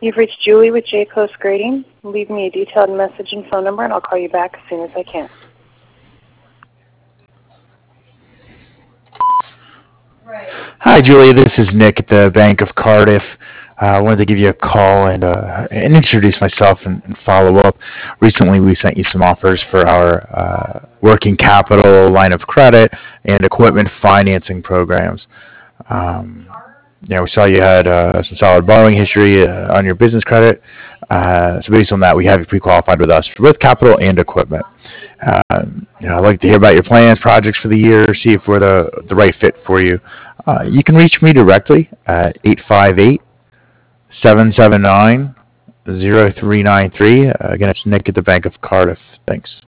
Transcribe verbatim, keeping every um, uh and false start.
You've reached Julie with J Coast Grading. Leave me a detailed message and phone number, and I'll call you back as soon as I can. Hi, Julia. This is Nick at the Bank of Cardiff. Uh, I wanted to give you a call and, uh, and introduce myself and, and follow up. Recently, we sent you some offers for our uh, working capital line of credit and equipment financing programs. Um, you know, we saw you had uh, some solid borrowing history uh, on your business credit. Uh, so based on that, we have you pre-qualified with us for both capital and equipment. Uh, you know, I'd like to hear about your plans, projects for the year, see if we're the, the right fit for you. Uh, you can reach me directly at eight five eight, seven seven nine, zero three nine three. Uh, again, it's Nick at the Bank of Cardiff. Thanks.